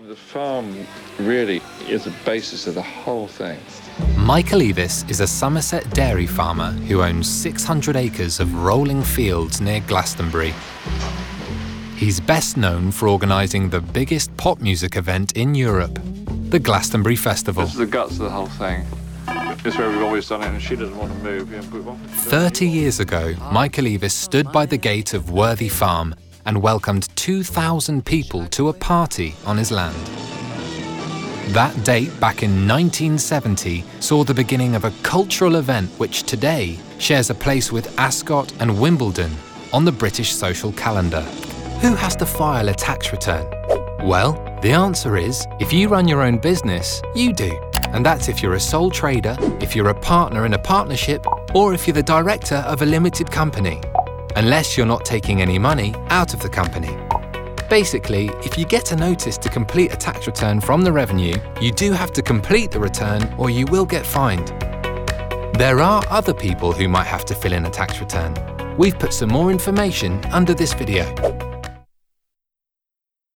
The farm really is the basis of the whole thing. Michael Eavis is a Somerset dairy farmer who owns 600 acres of rolling fields near Glastonbury. He's best known for organising the biggest pop music event in Europe, the Glastonbury Festival. This is the guts of the whole thing. It's where we've always done it, and she doesn't want to move. 30 years ago, Michael Eavis stood by the gate of Worthy Farm and welcomed 2,000 people to a party on his land. That date back in 1970 saw the beginning of a cultural event which today shares a place with Ascot and Wimbledon on the British social calendar. Who has to file a tax return? Well, the answer is, if you run your own business, you do. And that's if you're a sole trader, if you're a partner in a partnership, or if you're the director of a limited company. Unless you're not taking any money out of the company. Basically, if you get a notice to complete a tax return from the revenue, you do have to complete the return or you will get fined. There are other people who might have to fill in a tax return. We've put some more information under this video.